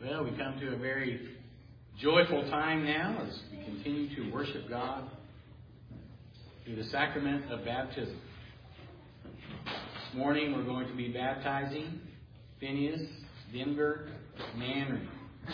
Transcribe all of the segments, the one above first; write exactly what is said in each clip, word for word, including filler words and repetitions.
Well, we come to a very joyful time now as we continue to worship God through the sacrament of baptism. This morning we're going to be baptizing Phineas Denver Manry.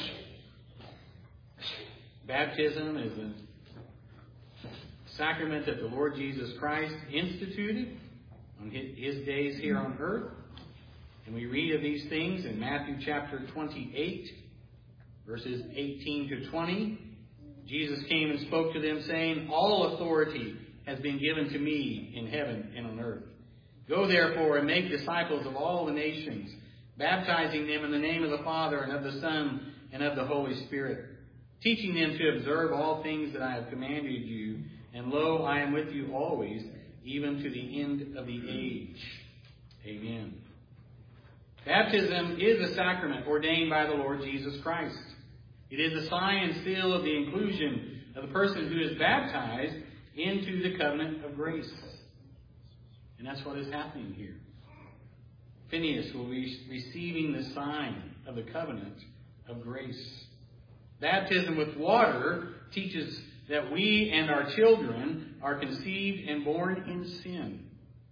Baptism is a sacrament that the Lord Jesus Christ instituted on his days here on earth. And we read of these things in Matthew chapter twenty-eight, verses eighteen to twenty. Jesus came and spoke to them, saying, "All authority has been given to me in heaven and on earth. Go therefore and make disciples of all the nations, baptizing them in the name of the Father and of the Son and of the Holy Spirit, teaching them to observe all things that I have commanded you. And lo, I am with you always, even to the end of the age." Amen. Baptism is a sacrament ordained by the Lord Jesus Christ. It is a sign and seal of the inclusion of the person who is baptized into the covenant of grace. And that's what is happening here. Phineas will be receiving the sign of the covenant of grace. Baptism with water teaches that we and our children are conceived and born in sin.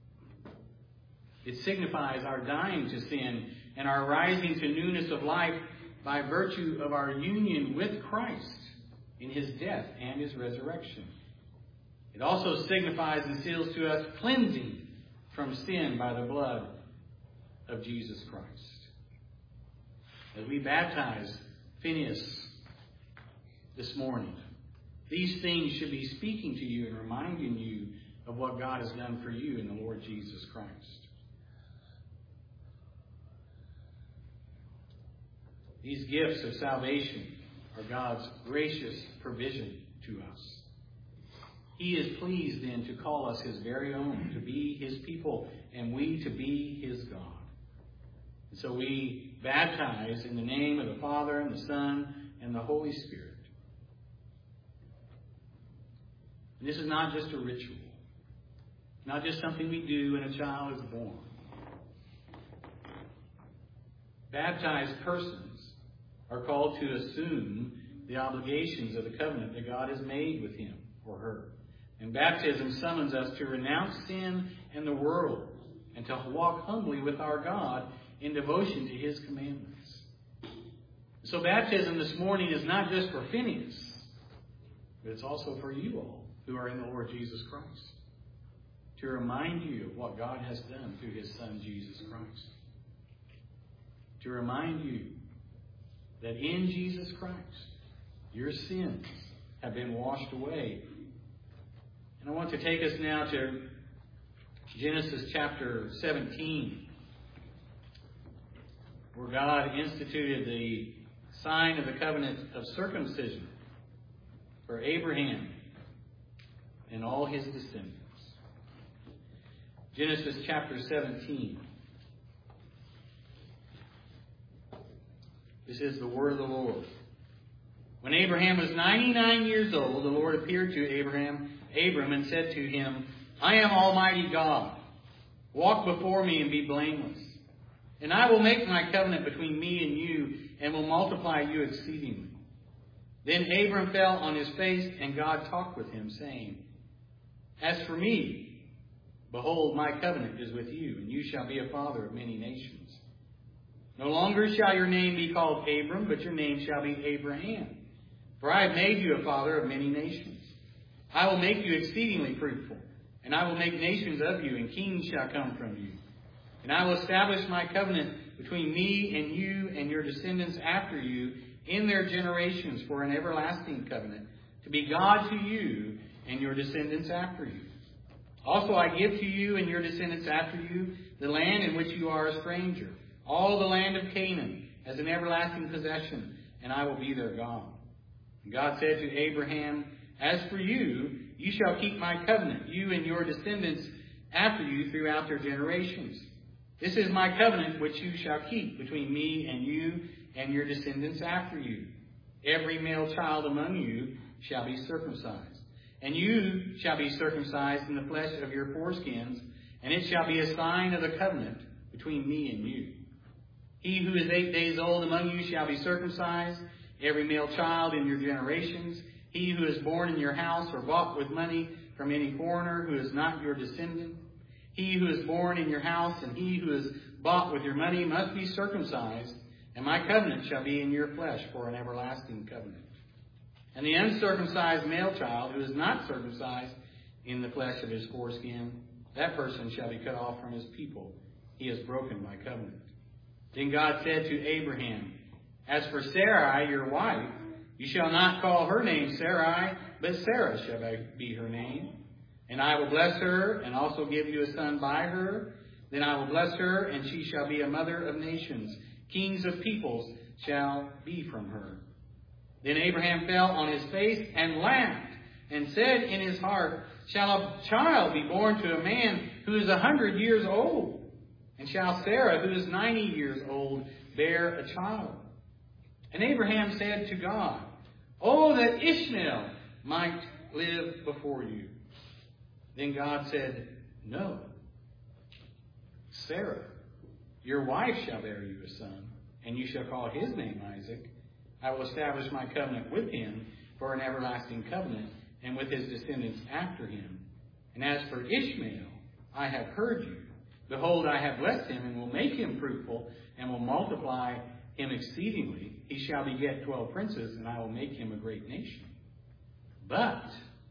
It signifies our dying to sin and our rising to newness of life by virtue of our union with Christ in his death and his resurrection. It also signifies and seals to us cleansing from sin by the blood of Jesus Christ. As we baptize Phineas this morning, these things should be speaking to you and reminding you of what God has done for you in the Lord Jesus Christ. These gifts of salvation are God's gracious provision to us. He is pleased then to call us his very own, to be his people, and we to be his God. And so we baptize in the name of the Father and the Son and the Holy Spirit. And this is not just a ritual, not just something we do when a child is born. Baptized persons are called to assume the obligations of the covenant that God has made with him or her. And baptism summons us to renounce sin and the world and to walk humbly with our God in devotion to his commandments. So baptism this morning is not just for Phineas, but it's also for you all who are in the Lord Jesus Christ, to remind you of what God has done through his Son, Jesus Christ. To remind you that in Jesus Christ, your sins have been washed away. And I want to take us now to Genesis chapter seventeen, where God instituted the sign of the covenant of circumcision for Abraham and all his descendants. Genesis chapter seventeen. This is the word of the Lord. When Abraham was ninety-nine years old, the Lord appeared to Abraham, Abram and said to him, "I am Almighty God. Walk before me and be blameless. And I will make my covenant between me and you and will multiply you exceedingly." Then Abram fell on his face, and God talked with him, saying, "As for me, behold, my covenant is with you, and you shall be a father of many nations. No longer shall your name be called Abram, but your name shall be Abraham. For I have made you a father of many nations. I will make you exceedingly fruitful, and I will make nations of you, and kings shall come from you. And I will establish my covenant between me and you and your descendants after you in their generations for an everlasting covenant, to be God to you and your descendants after you. Also I give to you and your descendants after you the land in which you are a stranger, all the land of Canaan, as an everlasting possession, and I will be their God." And God said to Abraham, "As for you, you shall keep my covenant, you and your descendants after you throughout their generations. This is my covenant which you shall keep between me and you and your descendants after you. Every male child among you shall be circumcised, and you shall be circumcised in the flesh of your foreskins, and it shall be a sign of the covenant between me and you. He who is eight days old among you shall be circumcised, every male child in your generations. He who is born in your house or bought with money from any foreigner who is not your descendant. He who is born in your house and he who is bought with your money must be circumcised, and my covenant shall be in your flesh for an everlasting covenant. And the uncircumcised male child who is not circumcised in the flesh of his foreskin, that person shall be cut off from his people. He has broken my covenant. Then God said to Abraham, As for Sarai, your wife, you shall not call her name Sarai, but Sarah shall be her name. And I will bless her, and also give you a son by her. Then I will bless her, and she shall be a mother of nations. Kings of peoples shall be from her. Then Abraham fell on his face and laughed, and said in his heart, Shall a child be born to a man who is a hundred years old? And shall Sarah, who is ninety years old, bear a child? And Abraham said to God, Oh, that Ishmael might live before you. Then God said, No. Sarah, your wife, shall bear you a son, and you shall call his name Isaac. I will establish my covenant with him for an everlasting covenant, and with his descendants after him. And as for Ishmael, I have heard you. Behold, I have blessed him, and will make him fruitful, and will multiply him exceedingly. He shall beget twelve princes, and I will make him a great nation. But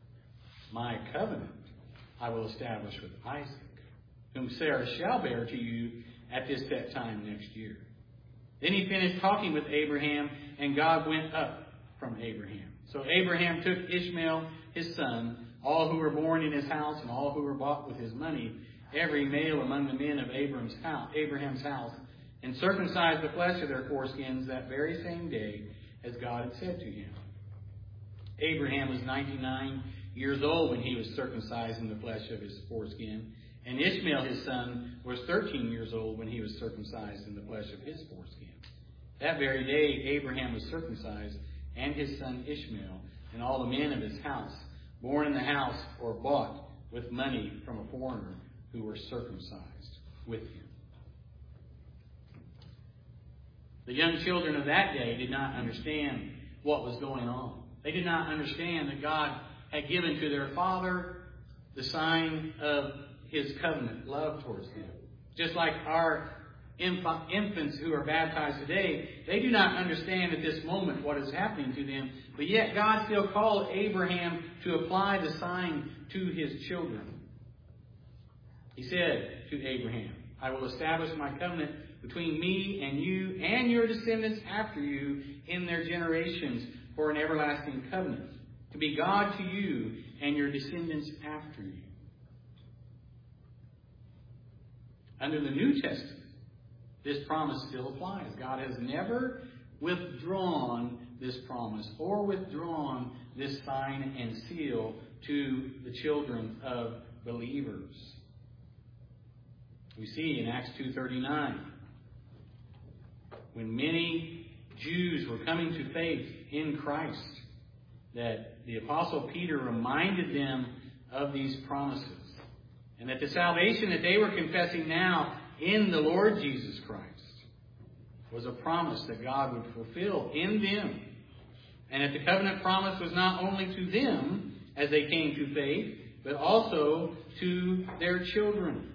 my covenant I will establish with Isaac, whom Sarah shall bear to you at this set time next year. Then he finished talking with Abraham, and God went up from Abraham. So Abraham took Ishmael, his son, all who were born in his house, and all who were bought with his money, every male among the men of Abraham's house, Abraham's house, and circumcised the flesh of their foreskins that very same day, as God had said to him. Abraham was ninety-nine years old when he was circumcised in the flesh of his foreskin, and Ishmael, his son, was thirteen years old when he was circumcised in the flesh of his foreskin. That very day, Abraham was circumcised, and his son Ishmael, and all the men of his house, born in the house or bought with money from a foreigner, who were circumcised with him. The young children of that day did not understand what was going on. They did not understand that God had given to their father the sign of his covenant love towards them. Just like our infants who are baptized today, they do not understand at this moment what is happening to them, but yet God still called Abraham to apply the sign to his children. He said to Abraham, I will establish my covenant between me and you and your descendants after you in their generations for an everlasting covenant, to be God to you and your descendants after you. Under the New Testament, this promise still applies. God has never withdrawn this promise or withdrawn this sign and seal to the children of believers. We see in Acts two thirty-nine, when many Jews were coming to faith in Christ, that the Apostle Peter reminded them of these promises, and that the salvation that they were confessing now in the Lord Jesus Christ was a promise that God would fulfill in them. And that the covenant promise was not only to them as they came to faith, but also to their children.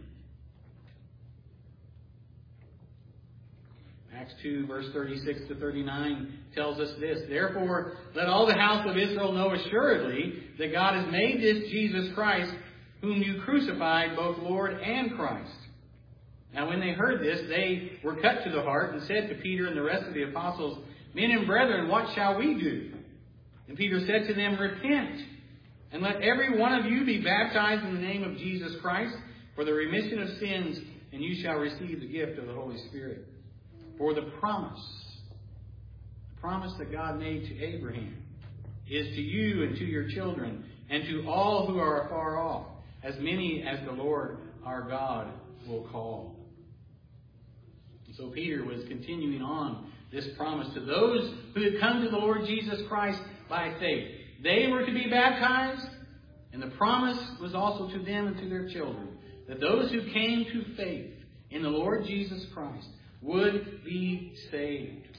Acts two, verse thirty-six to thirty-nine tells us this. Therefore, let all the house of Israel know assuredly that God has made this Jesus Christ, whom you crucified, both Lord and Christ. Now when they heard this, they were cut to the heart and said to Peter and the rest of the apostles, Men and brethren, what shall we do? And Peter said to them, Repent, and let every one of you be baptized in the name of Jesus Christ for the remission of sins, and you shall receive the gift of the Holy Spirit. For the promise, the promise that God made to Abraham, is to you and to your children, and to all who are afar off, as many as the Lord our God will call. And so Peter was continuing on this promise to those who had come to the Lord Jesus Christ by faith. They were to be baptized, and the promise was also to them and to their children, that those who came to faith in the Lord Jesus Christ would be saved.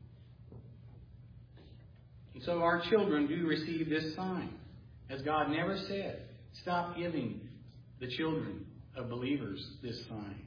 And so our children do receive this sign. As God never said, stop giving the children of believers this sign.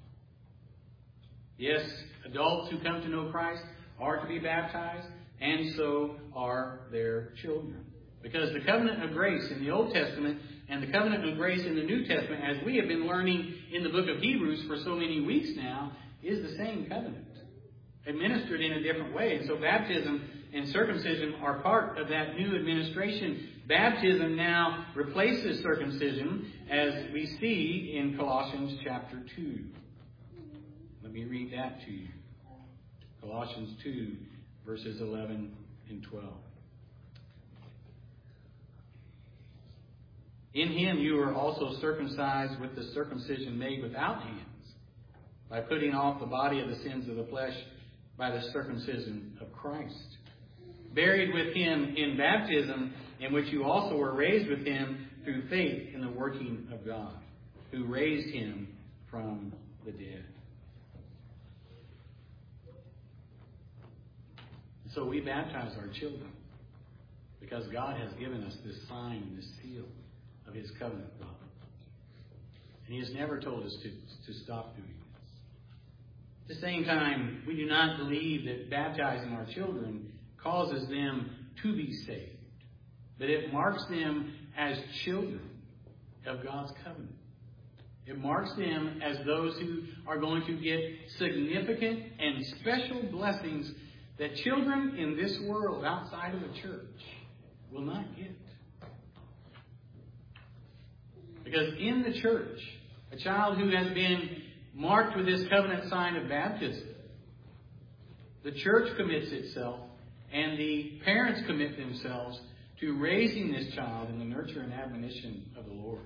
Yes, adults who come to know Christ are to be baptized, and so are their children. Because the covenant of grace in the Old Testament and the covenant of grace in the New Testament, as we have been learning in the book of Hebrews for so many weeks now, is the same covenant, administered in a different way. And so baptism and circumcision are part of that new administration. Baptism now replaces circumcision, as we see in Colossians chapter two. Let me read that to you. Colossians two, verses eleven and twelve. In him you are also circumcised with the circumcision made without hands, by putting off the body of the sins of the flesh by the circumcision of Christ. Buried with him in baptism, in which you also were raised with him through faith in the working of God, who raised him from the dead. So we baptize our children because God has given us this sign, this seal of his covenant love. And he has never told us to, to stop doing this. At the same time, we do not believe that baptizing our children causes them to be saved, but it marks them as children of God's covenant. It marks them as those who are going to get significant and special blessings that children in this world outside of the church will not get. Because in the church, a child who has been marked with this covenant sign of baptism, the church commits itself and the parents commit themselves to raising this child in the nurture and admonition of the Lord.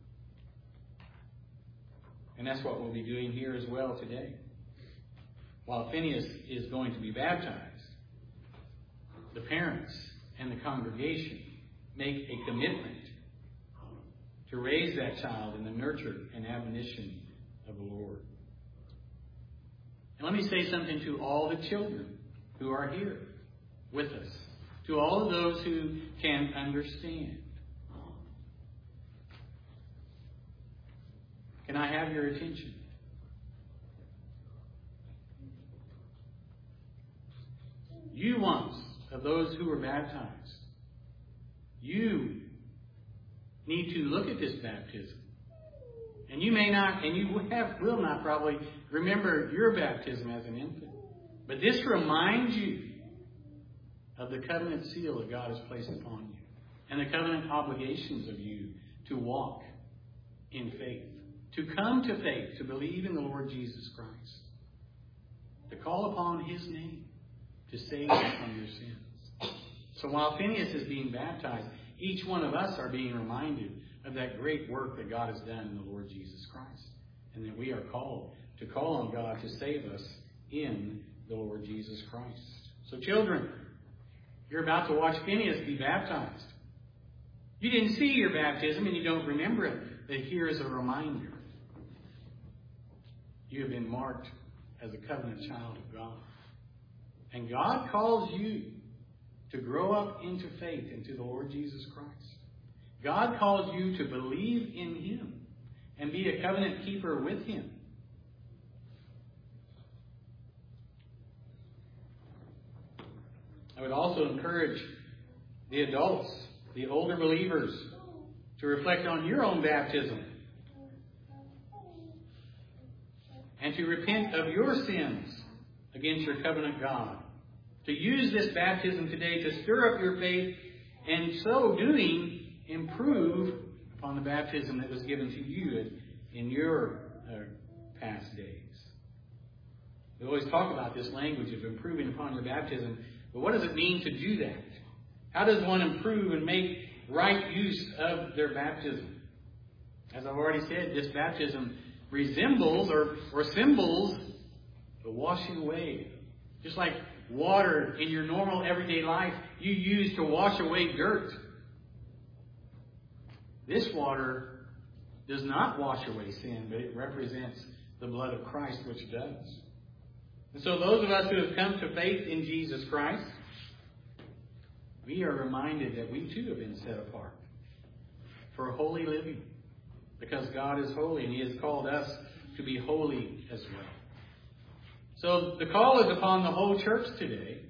And that's what we'll be doing here as well today. While Phineas is going to be baptized, the parents and the congregation make a commitment to raise that child in the nurture and admonition of the Lord. And let me say something to all the children who are here with us, to all of those who can understand. Can I have your attention? You once, of those who were baptized, you need to look at this baptism. And you may not, and you have, will not probably remember your baptism as an infant. But this reminds you of the covenant seal that God has placed upon you, and the covenant obligations of you to walk in faith, to come to faith, to believe in the Lord Jesus Christ, to call upon his name to save you from your sins. So while Phineas is being baptized, each one of us are being reminded of that great work that God has done in the Lord Jesus Christ, and that we are called to call on God to save us in the Lord Jesus Christ. So children, you're about to watch Phineas be baptized. You didn't see your baptism and you don't remember it, but here is a reminder. You have been marked as a covenant child of God. And God calls you to grow up into faith into the Lord Jesus Christ. God calls you to believe in him and be a covenant keeper with him. I would also encourage the adults, the older believers, to reflect on your own baptism and to repent of your sins against your covenant God. To use this baptism today to stir up your faith, and so doing, improve upon the baptism that was given to you in your uh, past days. We always talk about this language of improving upon your baptism, but what does it mean to do that? How does one improve and make right use of their baptism? As I've already said, this baptism resembles or, or symbols the washing away. Just like water in your normal everyday life you use to wash away dirt. This water does not wash away sin, but it represents the blood of Christ, which does. And so those of us who have come to faith in Jesus Christ, we are reminded that we too have been set apart for holy living, because God is holy and He has called us to be holy as well. So the call is upon the whole church today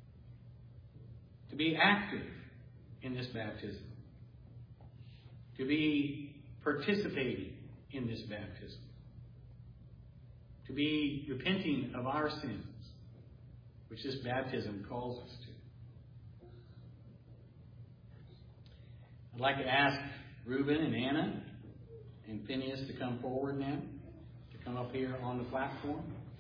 to be active in this baptism, to be participating in this baptism, to be repenting of our sins, which this baptism calls us to. I'd like to ask Reuben and Anna and Phineas to come forward now, to come up here on the platform.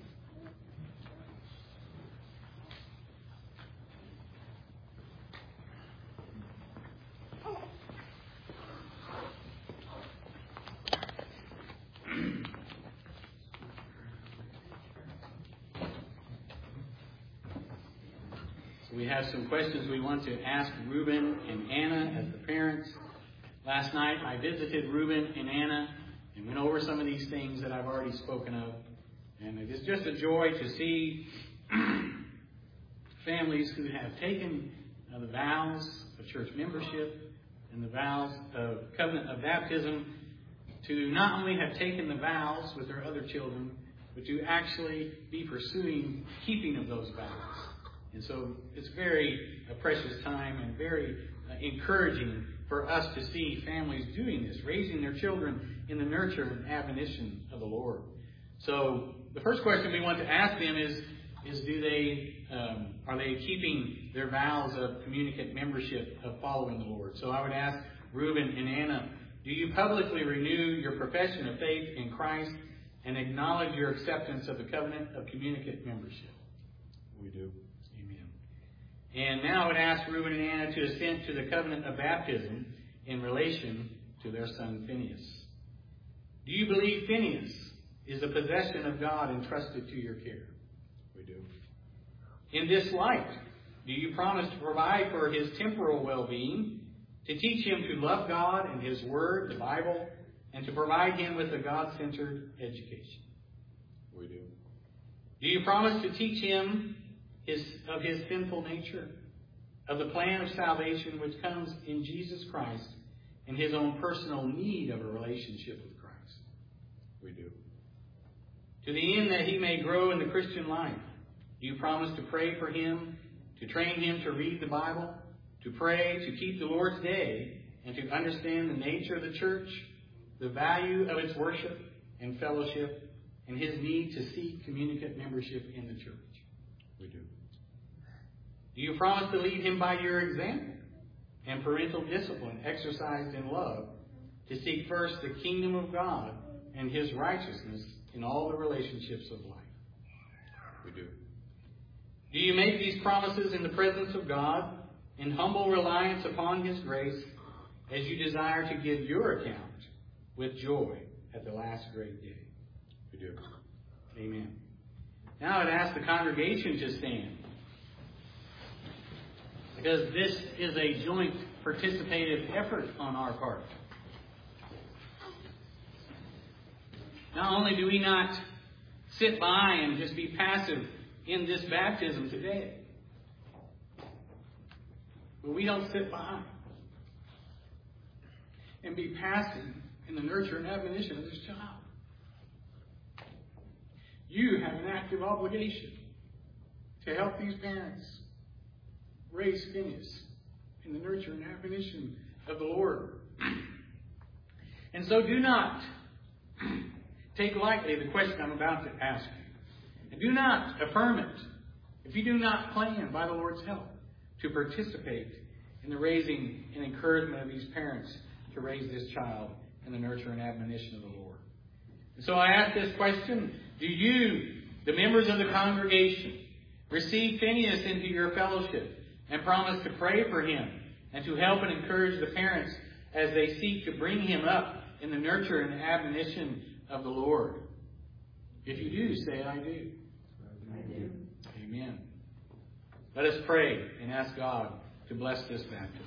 We have some questions we want to ask Reuben and Anna as the parents. Last night I visited Reuben and Anna and went over some of these things that I've already spoken of. And it is just a joy to see families who have taken uh, the vows of church membership and the vows of covenant of baptism, to not only have taken the vows with their other children, but to actually be pursuing keeping of those vows. And so it's very a precious time and very uh, encouraging for us to see families doing this, raising their children in the nurture and admonition of the Lord. So the first question we want to ask them is, is do they, um, are they keeping their vows of communicant membership of following the Lord? So I would ask Reuben and Anna, do you publicly renew your profession of faith in Christ and acknowledge your acceptance of the covenant of communicant membership? We do. And now I would ask Reuben and Anna to assent to the covenant of baptism in relation to their son Phineas. Do you believe Phineas is a possession of God entrusted to your care? We do. In this light, do you promise to provide for his temporal well-being, to teach him to love God and His Word, the Bible, and to provide him with a God-centered education? We do. Do you promise to teach him His, of his sinful nature, of the plan of salvation which comes in Jesus Christ, and his own personal need of a relationship with Christ? We do. To the end that he may grow in the Christian life, do you promise to pray for him, to train him to read the Bible, to pray, to keep the Lord's Day, and to understand the nature of the church, the value of its worship and fellowship, and his need to seek communicant membership in the church? We do. Do you promise to lead him by your example and parental discipline exercised in love, to seek first the kingdom of God and His righteousness in all the relationships of life? We do. Do you make these promises in the presence of God, in humble reliance upon His grace, as you desire to give your account with joy at the last great day? We do. Amen. Now I'd ask the congregation to stand, because this is a joint participative effort on our part. Not only do we not sit by and just be passive in this baptism today, but we don't sit by and be passive in the nurture and admonition of this child. You have an active obligation to help these parents raise Phineas in the nurture and admonition of the Lord. And so do not take lightly the question I'm about to ask you. And do not affirm it if you do not plan, by the Lord's help, to participate in the raising and encouragement of these parents to raise this child in the nurture and admonition of the Lord. And so I ask this question: do you, the members of the congregation, receive Phineas into your fellowship and promise to pray for him and to help and encourage the parents as they seek to bring him up in the nurture and admonition of the Lord? If you do, say, I do. I do. Amen. Let us pray and ask God to bless this baptism.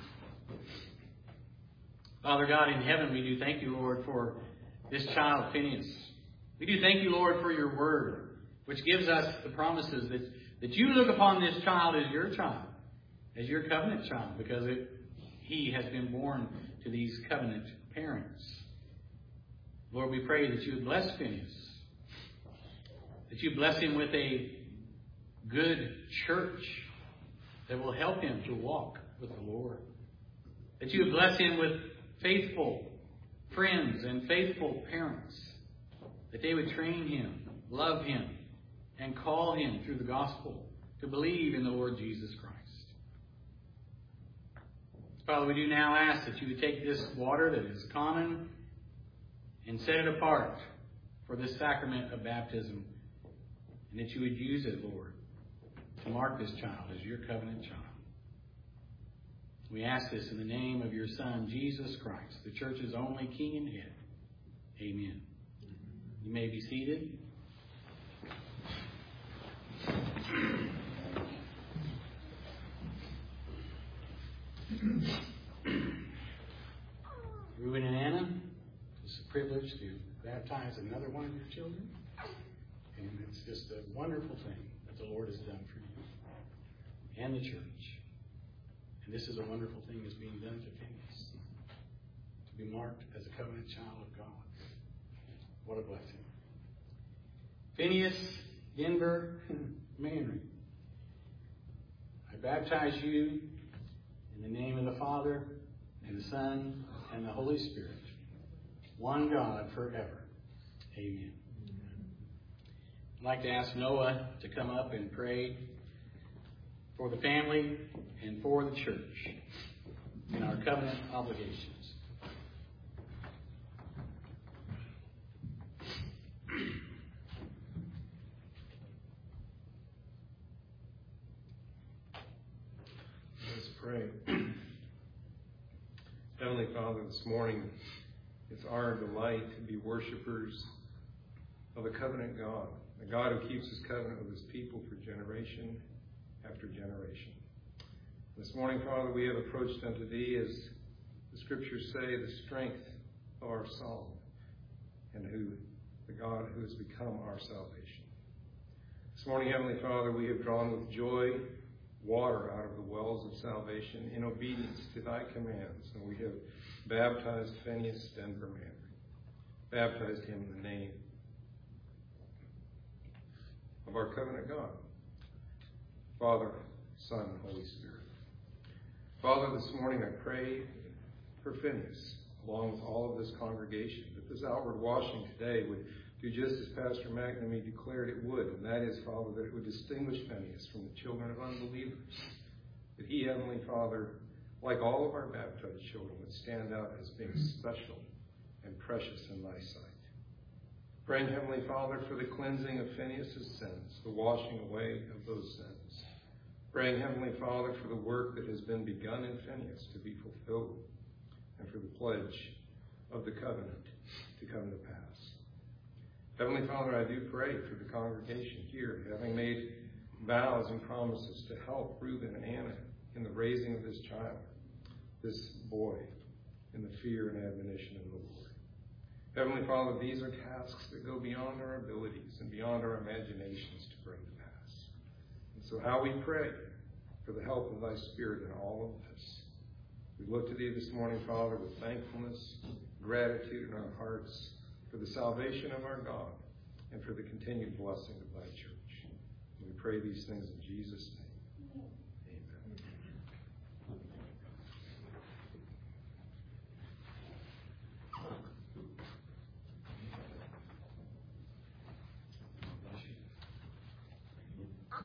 Father God in heaven, we do thank you, Lord, for this child, Phineas. We do thank you, Lord, for your word which gives us the promises that, that you look upon this child as your child, as your covenant child, because it, he has been born to these covenant parents. Lord, we pray that you would bless Phineas, that you bless him with a good church that will help him to walk with the Lord, that you would bless him with faithful friends and faithful parents, that they would train him, love him, and call him through the gospel to believe in the Lord Jesus Christ. Father, we do now ask that you would take this water that is common and set it apart for this sacrament of baptism, and that you would use it, Lord, to mark this child as your covenant child. We ask this in the name of your Son, Jesus Christ, the church's only King and Head. Amen. You may be seated. Reuben and Anna, it's a privilege to baptize another one of your children. And it's just a wonderful thing that the Lord has done for you and the church. And this is a wonderful thing that's being done to Phineas, to be marked as a covenant child of God. What a blessing. Phineas Denver Manry, I baptize you in the name of the Father, and the Son, and the Holy Spirit, one God forever. Amen. I'd like to ask Noah to come up and pray for the family and for the church in our covenant obligations. Let's pray. Heavenly Father, this morning it's our delight to be worshipers of a covenant God, a God who keeps his covenant with his people for generation after generation. This morning, Father, we have approached unto thee, as the scriptures say, the strength of our song, and who the God who has become our salvation. This morning, Heavenly Father, we have drawn with joy water out of the wells of salvation in obedience to thy commands, and we have baptized Phineas Denver Manry, baptized him in the name of our covenant God, Father, Son, and Holy Spirit. Father, this morning I pray for Phineas, along with all of this congregation, that this outward washing today would do just as Pastor McNamee declared it would, and that is, Father, that it would distinguish Phineas from the children of unbelievers. That he, Heavenly Father, like all of our baptized children, would stand out as being special and precious in thy sight. Praying, Heavenly Father, for the cleansing of Phineas' sins, the washing away of those sins. Praying, Heavenly Father, for the work that has been begun in Phineas to be fulfilled, and for the pledge of the covenant to come to pass. Heavenly Father, I do pray for the congregation here, having made vows and promises to help Reuben and Anna in the raising of this child, this boy, in the fear and admonition of the Lord. Heavenly Father, these are tasks that go beyond our abilities and beyond our imaginations to bring to pass. And so how we pray for the help of thy Spirit in all of this. We look to thee this morning, Father, with thankfulness, gratitude in our hearts, for the salvation of our God, and for the continued blessing of thy church. And we pray these things in Jesus' name.